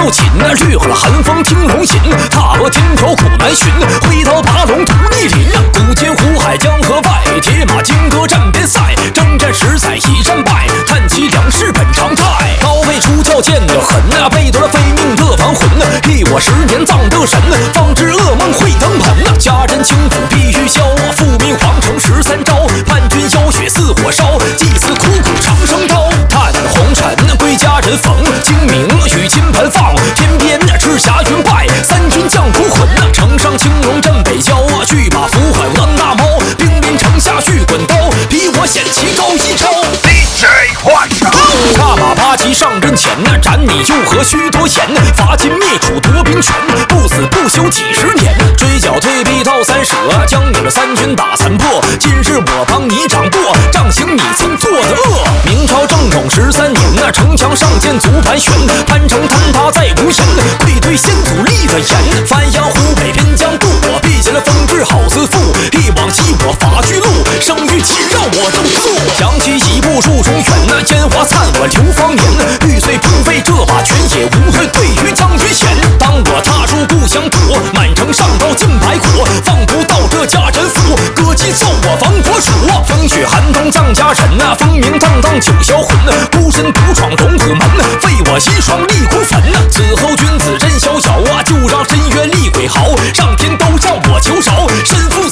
不紧，掠过了寒风听龙吟，踏过天条苦难寻，挥刀拔龙图逆鳞。古今湖海江河外，铁马金戈战边塞，征战十载一战败，叹其两世本常态。刀背出鞘剑得狠，背得了非命乐亡魂。一我10年葬得神，方知噩梦会登盆。家人清楚必须消，复命皇城13招，叛军妖血似火烧，祭祀苦苦长生刀。叹红尘归家人逢，清明与金盆放，天边赤霞云败，三军将图魂。城上青龙镇北郊，去把符款王大猫，兵临城下续滚刀，比我险棋高一招。 DJ 换上， 踏马八旗上阵前，斩你又何须多言？伐金灭楚夺兵权，不死不休几十年。追剿退避到三舍，将你们三军打残破。今日我帮你掌舵，杖刑你曾做的恶。明朝正统13年，城墙上建足盘旋，潘城坍塌再无言，愧对先祖立的言。翻扬湖北边疆渡，我避嫌了风致好似父。一往昔我伐巨鹿，生于秦让我登速。想起一步树中远，烟花灿我流芳年。玉碎不废这把拳，也无愧对于张云贤。当我踏入故乡土，满城上刀尽白骨，放不到这家人府，歌姬奏我亡国楚。风雪寒冬葬家人，风名荡荡九霄魂。孤身独闯龙虎门，为我一双立魂坟。此后君子真逍遥，就让深渊厉鬼嚎，上天都向我求饶，身负